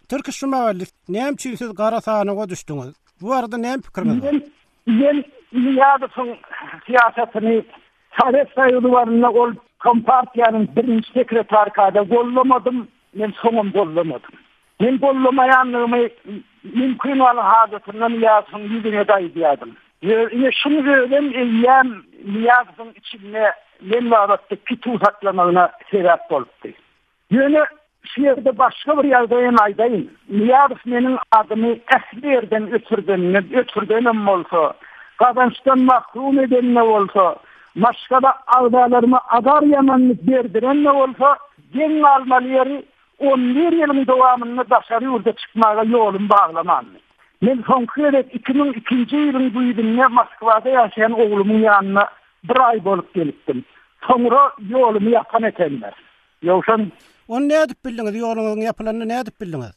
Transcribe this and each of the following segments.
Türkiş müəllim, näme üçin siz gara sahnaga düşdüňiz? Bu arada näme pikiriniz? Ben Niýazowyň siýasatyny Sovet Soýuzyna ol kompartiýanyň birinji sekretarkada gollamadym, men soňam gollamadım. Men gollamaýanlygymy mümkin bolan hadysyndan Niýazowyň ýüzüne daýdýadym. Ýa şunu bilen ýa Niýazowyň içinde men wagtda pitu saklamagyna sebäp bolupdy. Ýöne şu yerde başka bir ýagdaýa aýdaýyn. Niýazow meniň adymy ählerden ötürdenim bolsa, gazançdan mahrum edenine bolsa, maşgada agdalarıma agar yamanlyk berdirenine bolsa, geň almaly 11 ýylyň dowamyny daşary ýurda çykmaga ýolum baglamandy. Men konkret 2002-nji ýylyň buýdynda Moskwada ýaşaýan oglumyň ýanyna bir ay bolup gelipdim. Soňra ýolumy ýapan etenler. Ýoksa onu ne edip bildiňiz? Ýoluňyň ýapylanny ne edip bildiňiz?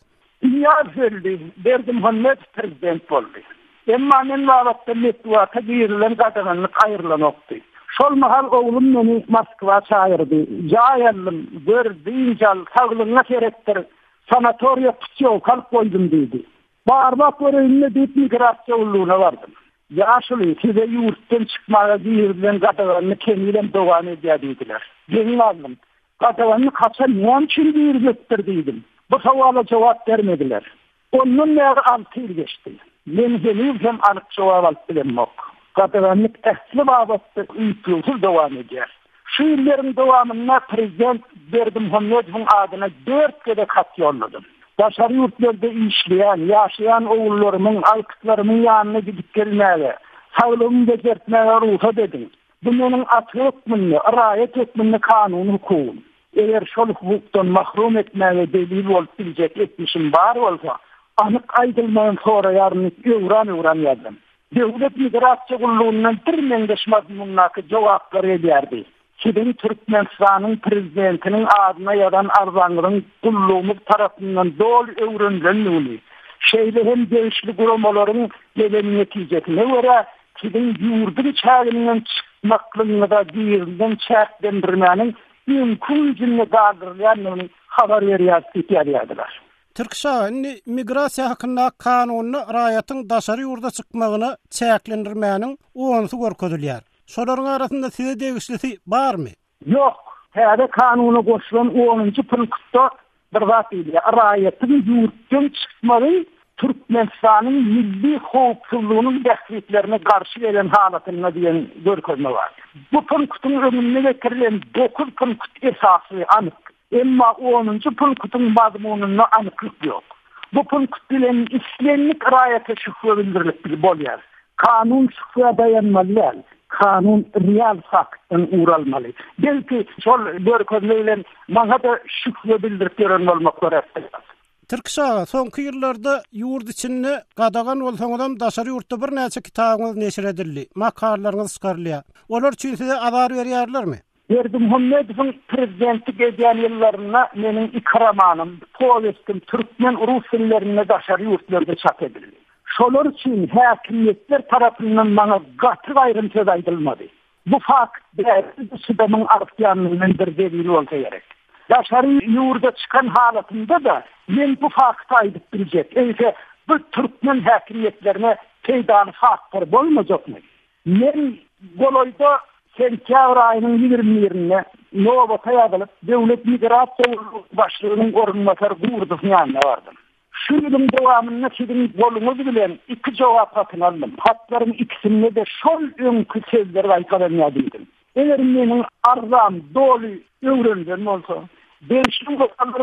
Niýazow Berdimuhammed prezident boldy. Emma men wagtda metwata girilen gadagany gaýrylan okdy. Şol mahal oglum meni Moskwa çağırdı. Jaýalym, gördüňjal saglygyna kerekdir. Sanatoriýa putyovka goýdum dedi. Barmak görevine deyip migrasiya ulluğuna vardım. Yaşlı, size yurttan çıkmağa girilen gadagany kemilen dowam edýärdiler. Gelin aldım. Gadagany kaça näme üçin giripdir. Bu sowala jogap bermediler. Onun näme 6 ýyl geçdi. Men hem anyk jogap alyp bilemok. Gadaganyk ähli wagtda üýtüldü dowam edýär. Şu ýyllaryň dowamynda prezident Berdimuhammedowyň adyna 4 kere kat ýolladym. Daşary ýurtlarda işleýän, ýaşaýan ogullarymyň, alkytlarymyň ýanyna gidip gelmäge, saglygyny bejertmäge ruhsat edin. Bu meniň atlykymy, raýat hökmüni kanuny hukukym. Eger şol hukukdan mahrum etmäge delil bolup biljek etmişim bar bolsa, anyk aýdylmadan sonra ýarny öwran ýazdım. Döwlet migrasiýa gullugynyň bir meňdeş mazmunlaky jogaplar edýärdi. Şeýle Türkmenistanyň prezidentiniň adyna ýazan arzanlygyň gullugymyz tarapyndan dol öwrenlenýäni. Şeýle hem değişli guramalaryň gelen netijesine görä kidiň ýurdun çägininden çykmaklygyna da diýilden çäklendirmäniň mümkin jynny galdyrýanyny habar berýärdiler. Türkçe migrasiya hakkında kanunyny raýatyň daşary ýurda çykmagyny çäklendirmäniň owunsy görkezilýär. Şolaryň arasynda size degişlisi barmy? Ýok. Häze kanuny goşulan 10-njy punktda bir zat edýär. Raýatyň ýurtdan çykmagy Türkmenistanyň milli howpsuzlygynyň dähşetlerine garşy gelen halatyna diýen görkezme bar. Bu punktyň öňüne getirilen 9 punkt esasy anyk. Emma 10-njy punktyň mazmunyna anyklyk ýok. Bu punkt bilen islenlik raýata şüphe bildirilip bolýar. Kanun şüphe dayanmaly. Kanun real faktdan uralmaly. Belki şol görkezme bilen maňa da şüphe bildirip beren bolmak gerek. Türkçe soňky ýyllarda ýurt içinde gadagan bolsaňyzam daşary ýurtda bir näçe kitabyňyz neşir edildi, makalalaryňyz çykarylýar. Olar üçin size azar berýärlermi? Berdimuhammedowyň prezidentlik edýän ýyllaryna meniň ikramanym, powestim türkmen rus dillerine daşary ýurtlarda çap edildi. Şolar üçin häkimiyetler tarapyndan maňa gaty gaýrymçy aýdylmady. Bu fakt bu sübemň artýanynyň bir delili bolsa gerek. Daşary ýurda çykan halatynda da men bu fakty aýdyp biljek. Eýse bu türkmen häkimiyetlerine peýdany faktor bolmajakmy? Men goloýda sentyabr aýynyň 20-nde Nowata ýazylyp döwlet migrasiýa başlygynyň ornundaşary Gurdow ýanyna bardym. Şu ýylyň dowamyna kidiň bolumyz bilen 2 jogap aldım. Hatlaryň ikisinde de şol öňkü sözleri aýtgan ýadydım. Eger meniň arzam doly öwrengen bolsa, beşli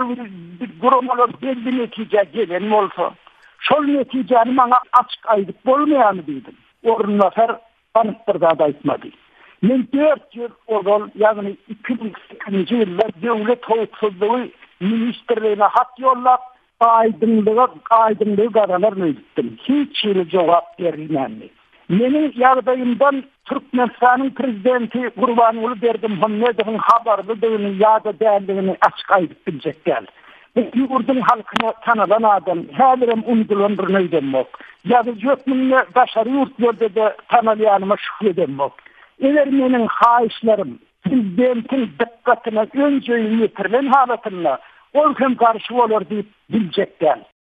bir gurumalar belli netije gelen bolsa, şol netijeni maňa açyk aýdyp bolmaýany diýdim. Ornundaşar anyktyrda aýtmady. Men 4 ýyl ol, ýagny 2008-nji ýylda döwlet howpsuzlygy ministrligine hat ýollap, aýdynlygy garalar öýdüm. Hiç ýyl jogap bermänmi. Meniň ýagdaýymdan Türkmenistanyň prezidenti Gurbanuly Berdimuhammedowyň habarlydygyny ýa-da däldigini açyk aýdyp biljekler. Bu ýurdun halkyna tanalan adam häzirem unutulan bir nädemok. Ýa-da jökmünde daşary ýurtlarda da tanalýanyma şüphe edemok. Eger meniň haýyşlarym prezidentin dikkatyna öňce ýetirilen halatyna ol hem garşy bolar diýip biljekler.